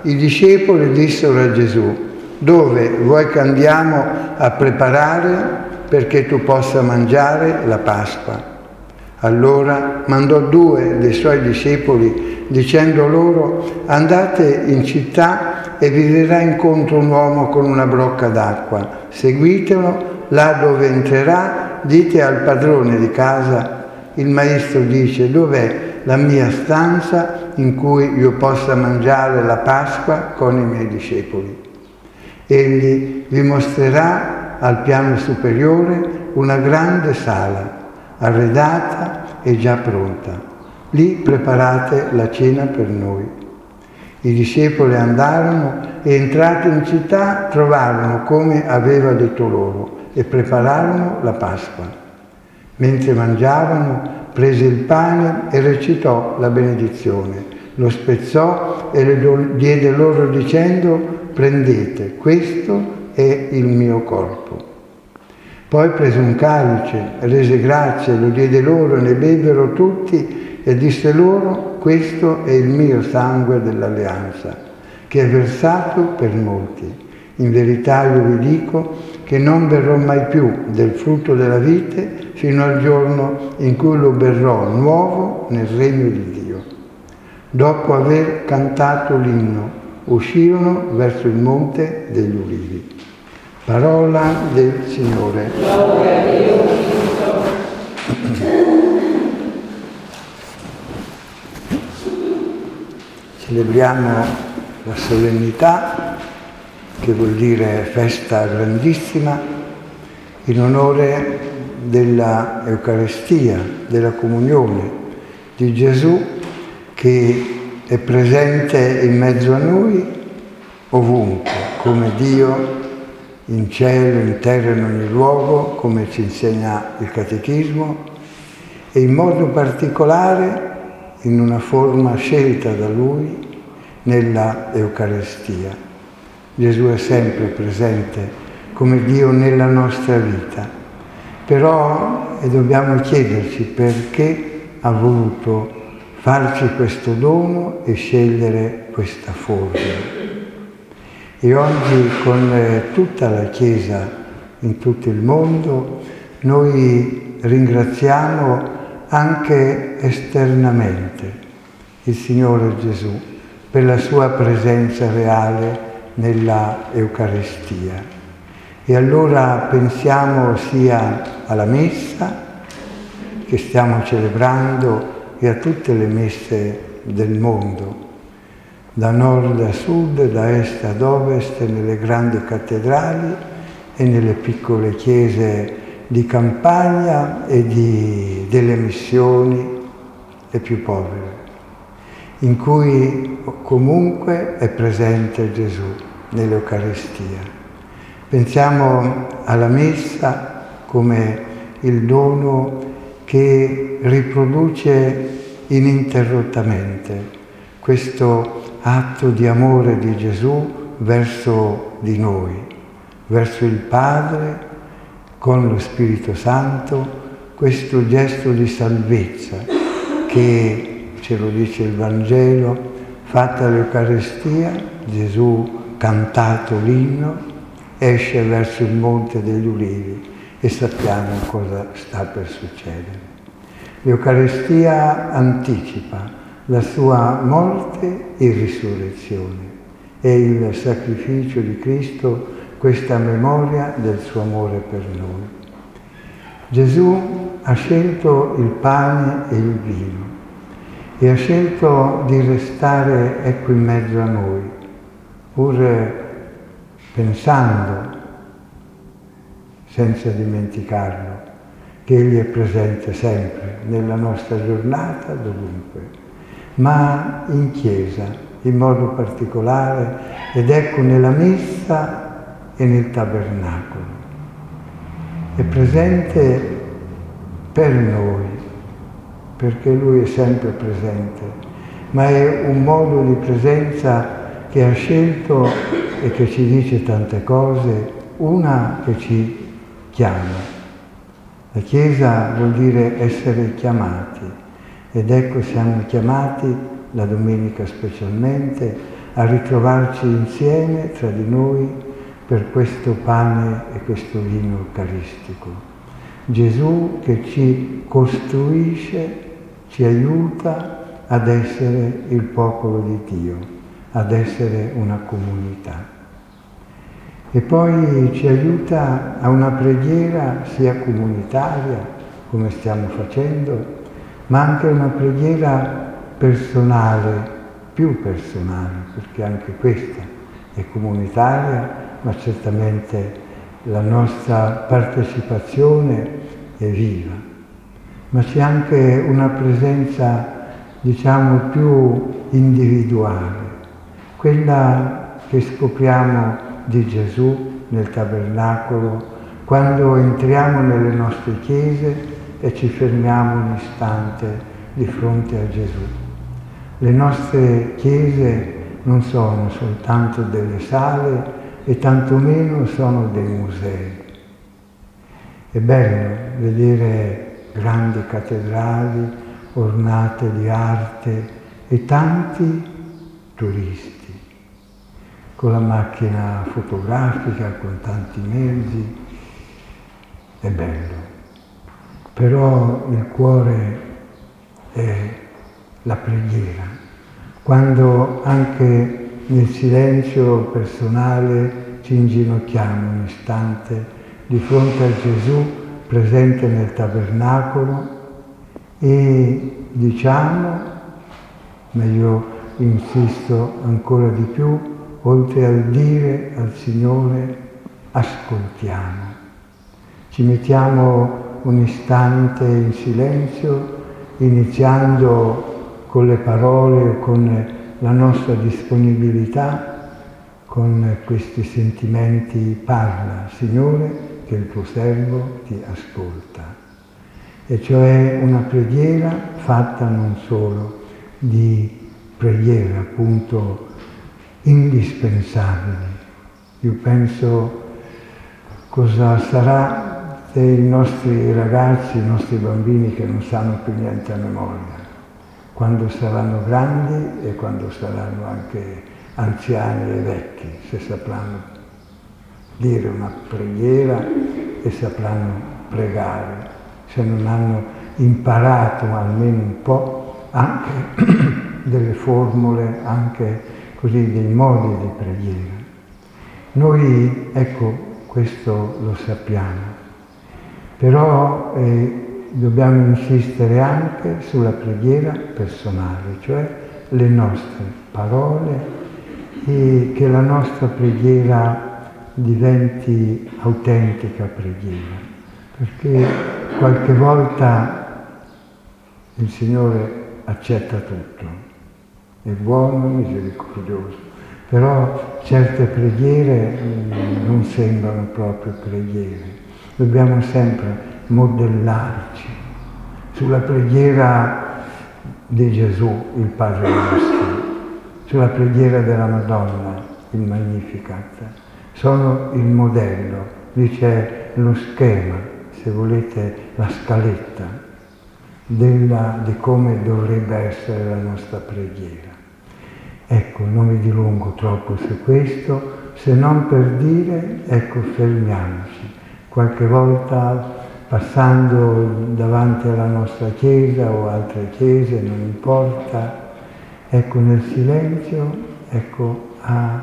i discepoli dissero a Gesù: «Dove vuoi che andiamo a preparare perché tu possa mangiare la Pasqua?» Allora mandò 2 dei suoi discepoli dicendo loro: «Andate in città e vi verrà incontro un uomo con una brocca d'acqua. Seguitelo, là dove entrerà dite al padrone di casa: il maestro dice: dov'è la mia stanza in cui io possa mangiare la Pasqua con i miei discepoli? Egli vi mostrerà al piano superiore una grande sala, arredata e già pronta. Lì preparate la cena per noi». I discepoli andarono e entrati in città trovarono come aveva detto loro e prepararono la Pasqua. Mentre mangiavano, prese il pane e recitò la benedizione, lo spezzò e lo diede loro dicendo: «Prendete, questo è il mio corpo». Poi prese un calice, rese grazie, lo diede loro e ne bebbero tutti e disse loro: «Questo è il mio sangue dell'alleanza, che è versato per molti. In verità io vi dico che non berrò mai più del frutto della vite fino al giorno in cui lo berrò nuovo nel regno di Dio». Dopo aver cantato l'inno, uscirono verso il monte degli Ulivi. Parola del Signore. Gloria a Dio. Celebriamo la solennità, che vuol dire festa grandissima, in onore della Eucaristia, della comunione di Gesù, che è presente in mezzo a noi ovunque, come Dio, in cielo, in terra, in ogni luogo, come ci insegna il Catechismo, e in modo particolare in una forma scelta da Lui nella Eucaristia. Gesù è sempre presente come Dio nella nostra vita, però dobbiamo chiederci perché ha voluto farci questo dono e scegliere questa forma. E oggi con tutta la Chiesa in tutto il mondo noi ringraziamo anche esternamente il Signore Gesù per la sua presenza reale nella Eucaristia. E allora pensiamo sia alla Messa che stiamo celebrando e a tutte le messe del mondo, da nord a sud, da est ad ovest, nelle grandi cattedrali e nelle piccole chiese di campagna e delle missioni le più povere, in cui comunque è presente Gesù nell'Eucaristia. Pensiamo alla Messa come il dono che riproduce ininterrottamente questo atto di amore di Gesù verso di noi, verso il Padre con lo Spirito Santo, questo gesto di salvezza che, ce lo dice il Vangelo, fatta l'Eucaristia, Gesù, cantato l'inno, esce verso il Monte degli Ulivi e sappiamo cosa sta per succedere. L'Eucaristia anticipa la sua morte e risurrezione. È il sacrificio di Cristo, questa memoria del suo amore per noi. Gesù ha scelto il pane e il vino e ha scelto di restare ecco in mezzo a noi, pur pensando, senza dimenticarlo, che Egli è presente sempre, nella nostra giornata, dovunque, ma in Chiesa, in modo particolare, ed ecco nella Messa e nel Tabernacolo. È presente per noi, perché Lui è sempre presente, ma è un modo di presenza che ha scelto e che ci dice tante cose, una che ci chiama. La Chiesa vuol dire essere chiamati, ed ecco siamo chiamati, la domenica specialmente, a ritrovarci insieme tra di noi per questo pane e questo vino eucaristico. Gesù che ci costruisce, ci aiuta ad essere il popolo di Dio, ad essere una comunità. E poi ci aiuta a una preghiera sia comunitaria, come stiamo facendo, ma anche una preghiera personale, più personale, perché anche questa è comunitaria, ma certamente la nostra partecipazione è viva. Ma c'è anche una presenza, diciamo, più individuale, quella che scopriamo di Gesù nel tabernacolo, quando entriamo nelle nostre chiese e ci fermiamo un istante di fronte a Gesù. Le nostre chiese non sono soltanto delle sale e tantomeno sono dei musei. È bello vedere grandi cattedrali ornate di arte e tanti turisti con la macchina fotografica, con tanti mezzi. È bello. Però il cuore è la preghiera, quando anche nel silenzio personale ci inginocchiamo un istante di fronte a Gesù presente nel tabernacolo e diciamo, ma io insisto ancora di più, oltre al dire al Signore, ascoltiamo. Ci mettiamo un istante in silenzio, iniziando con le parole, con la nostra disponibilità, con questi sentimenti. Parla, Signore, che il tuo servo ti ascolta. E cioè una preghiera fatta non solo di preghiere, appunto, indispensabili. Io penso cosa sarà se i nostri ragazzi, i nostri bambini che non sanno più niente a memoria, quando saranno grandi e quando saranno anche anziani e vecchi, se sapranno dire una preghiera e sapranno pregare, se non hanno imparato almeno un po' anche delle formule, anche così dei modi di preghiera. Noi, ecco, questo lo sappiamo, però dobbiamo insistere anche sulla preghiera personale, cioè le nostre parole, e che la nostra preghiera diventi autentica preghiera, perché qualche volta il Signore accetta tutto, è buono, misericordioso, però certe preghiere non sembrano proprio preghiere. Dobbiamo sempre modellarci sulla preghiera di Gesù, il Padre nostro, sulla preghiera della Madonna, il Magnificat. Sono il modello, lì c'è lo schema, se volete la scaletta di come dovrebbe essere la nostra preghiera. Ecco, non mi dilungo troppo su questo, se non per dire, ecco, fermiamoci. Qualche volta passando davanti alla nostra chiesa o altre chiese, non importa, ecco, nel silenzio, ecco, a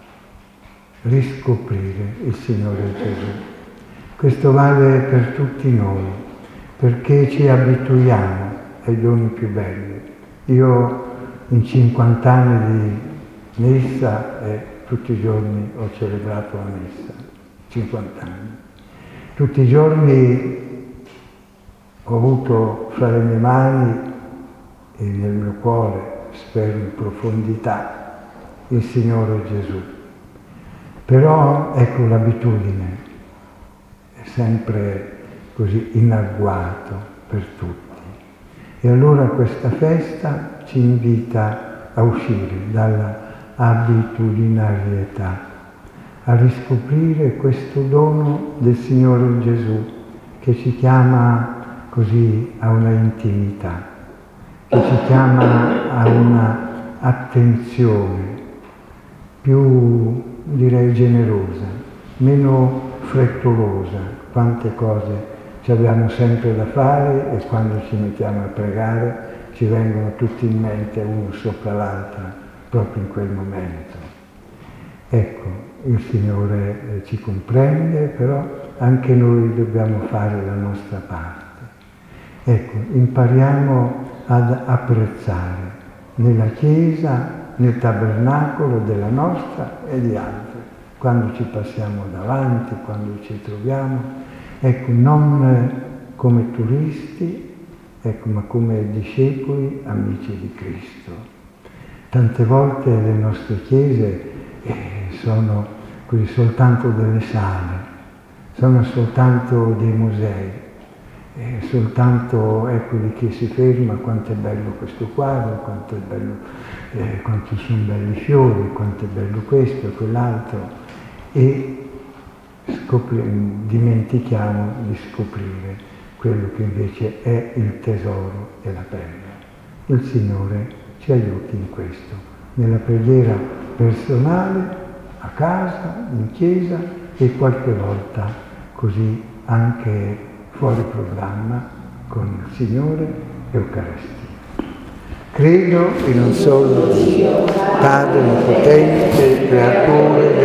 riscoprire il Signore Gesù. Questo vale per tutti noi, perché ci abituiamo ai doni più belli. Io in 50 anni di messa tutti i giorni ho celebrato la messa, 50 anni. Tutti i giorni ho avuto fra le mie mani e nel mio cuore, spero in profondità, il Signore Gesù. Però ecco, l'abitudine è sempre così in agguato per tutti. E allora questa festa ci invita a uscire dalla abitudinarietà, a riscoprire questo dono del Signore Gesù che ci chiama così a una intimità, che ci chiama a una attenzione più, direi, generosa, meno frettolosa. Quante cose ci abbiamo sempre da fare e quando ci mettiamo a pregare ci vengono tutti in mente uno sopra l'altra proprio in quel momento. Ecco, il Signore ci comprende, però anche noi dobbiamo fare la nostra parte. Ecco, impariamo ad apprezzare nella Chiesa, nel tabernacolo della nostra e di altre, quando ci passiamo davanti, quando ci troviamo, ecco, non come turisti, ecco, ma come discepoli, amici di Cristo. Tante volte le nostre chiese sono così soltanto delle sale, sono soltanto dei musei, soltanto ecco di chi si ferma, quanto è bello questo quadro, quanto è bello, quanto sono belli i fiori, quanto è bello questo e quell'altro, e dimentichiamo di scoprire quello che invece è il tesoro e la perla. Il Signore ci aiuti in questo, nella preghiera personale, a casa, in chiesa e qualche volta così anche fuori programma con il Signore Eucaristia. Credo in un solo Dio, Padre Onnipotente, Creatore